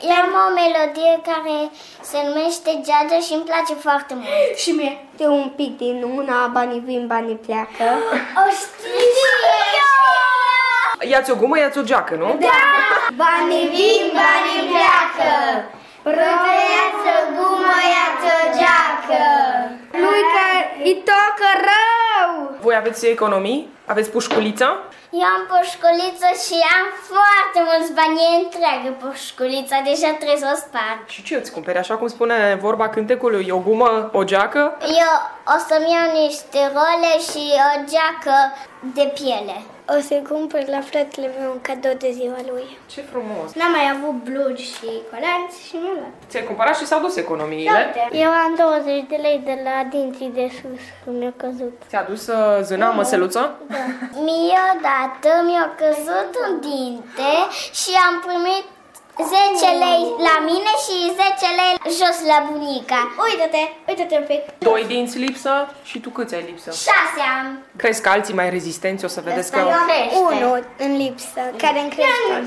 Eu am o melodie care se numește Geagea și îmi place foarte mult. Și mie. De un pic din una, banii vin, banii pleacă. O știi? Ia-ți o gumă, ia-ți o geacă, nu? Da! Banii vin, banii pleacă. Ia-ți o gumă, ia-ți o geacă. Lui că îi tocă rău! Voi aveți economii? Aveți pușculița? Eu am pușculiță și am foarte mulți bani, e întreagă pușculița, deja trebuie să o sparg. Și ce îți cumperi? Așa cum spune vorba cântecului, o gumă, o geacă? Eu o să-mi iau niște role și o geacă de piele. O să-i cumpăr la fratele meu un cadou de ziua lui. Ce frumos! N-am mai avut blugi și colanți și mi-am luat. Ți-ai cumpărat și s-au dus economiile? Eu am 20 de lei de la dinții de sus, cum mi-a căzut. Ți-a dus zâna, măseluță? Mie odată mi-a căzut un dinte și am primit 10 lei la mine și 10 lei jos la bunica. Uită-te un pic. 2 dinți lipsă și tu câți ai lipsă? 6 am. Crezi că alții mai rezistenți o să vedeți că... Unul în lipsă, care în crește.